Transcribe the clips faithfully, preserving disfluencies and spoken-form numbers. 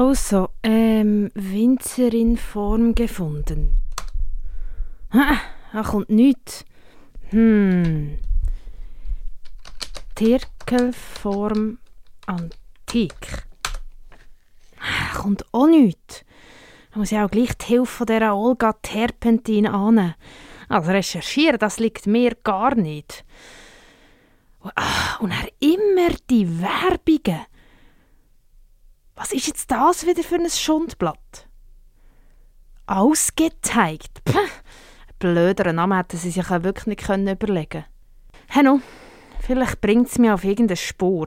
Also, ähm, Winzerin-Form gefunden. Ah, da kommt nichts. Hm. Tirkelform antik. Ah, kommt auch nichts. Da muss ich auch gleich die Hilfe von dieser Olga Terpentin annehmen. Also recherchieren, das liegt mir gar nicht. Ah, und er immer die Werbungen. Was ist jetzt das wieder für ein Schundblatt? Ausgezeigt. Puh. Blöderen Namen hätten sie sich auch wirklich nicht überlegen können. Hey, vielleicht bringt es mich auf irgendeine Spur.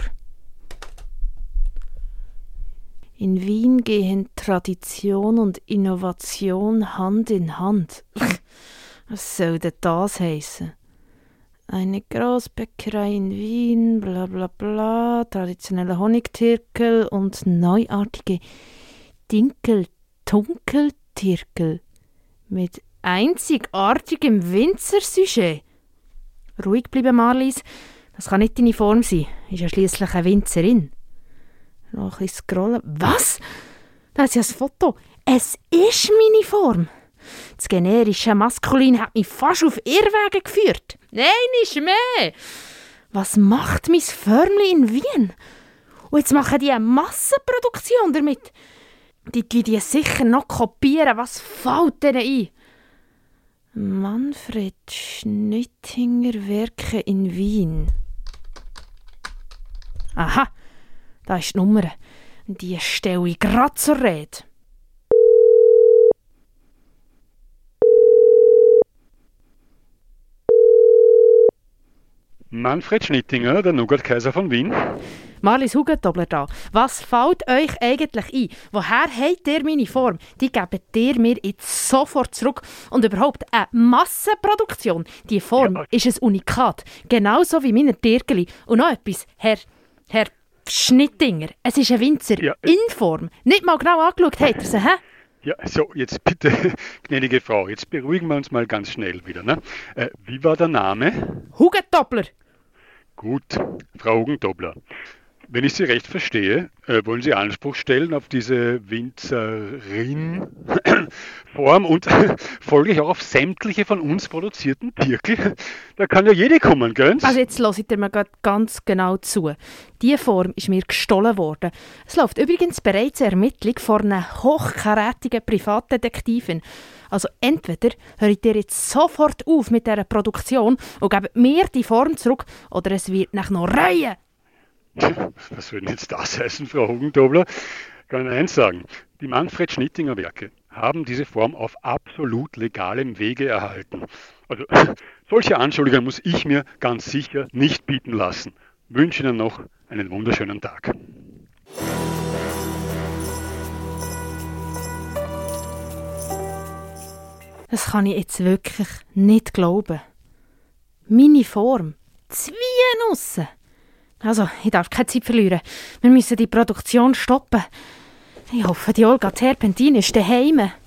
In Wien gehen Tradition und Innovation Hand in Hand. Was soll denn das heissen? Eine Grossbäckerei in Wien, bla bla bla, traditionelle Honigtirkel und neuartige Dinkel-Tunkeltirkel mit einzigartigem Winzersujet. Ruhig bleiben, Marlies. Das kann nicht deine Form sein. Ist ja schliesslich eine Winzerin. Noch ein bisschen scrollen. Was? Das ist ja das Foto. Es ist meine Form. Das generische Maskulin hat mich fast auf Irrwege geführt. Nein, nicht mehr. Was macht mein Förmli in Wien? Und jetzt machen die eine Massenproduktion damit. Die tun die sicher noch kopieren. Was fällt denen ein? Manfred Schnittinger Werke in Wien. Aha, da ist die Nummer. Die stelle ich gerade zur Rede. Manfred Schnittinger, der Nougat-Kaiser von Wien. Marlies Hugendobler da. Was fällt euch eigentlich ein? Woher habt ihr meine Form? Die gebt ihr mir jetzt sofort zurück. Und überhaupt eine Massenproduktion. Die Form ja. ist ein Unikat. Genauso wie meine Tirgeli. Und noch etwas, Herr, Herr Schnittinger. Es ist ein Winzer ja. in Form. Nicht mal genau angeschaut hat er sie, hä? Ja, so, jetzt bitte, gnädige Frau, jetzt beruhigen wir uns mal ganz schnell wieder. Ne? Äh, wie war der Name? Hugendobler. Gut, Frau Hugendobler. Wenn ich Sie recht verstehe, äh, wollen Sie Anspruch stellen auf diese Winzerin-Form und äh, folglich auch auf sämtliche von uns produzierten Tirkel. Da kann ja jede kommen, gell? Also jetzt hört ihr mir ganz genau zu. Diese Form ist mir gestohlen worden. Es läuft übrigens bereits eine Ermittlung vor einer hochkarätigen Privatdetektivin. Also entweder hört ihr jetzt sofort auf mit dieser Produktion und gebt mir die Form zurück, oder es wird nach noch Reihe. Was soll denn jetzt das heißen, Frau Hugendobler? Ich kann eins sagen, die Manfred Schnittinger Werke haben diese Form auf absolut legalem Wege erhalten. Also solche Anschuldigungen muss ich mir ganz sicher nicht bieten lassen. Ich wünsche Ihnen noch einen wunderschönen Tag. Das kann ich jetzt wirklich nicht glauben. Meine Form. Zwienussen. Also, ich darf keine Zeit verlieren. Wir müssen die Produktion stoppen. Ich hoffe, die Olga Terpentin ist daheim.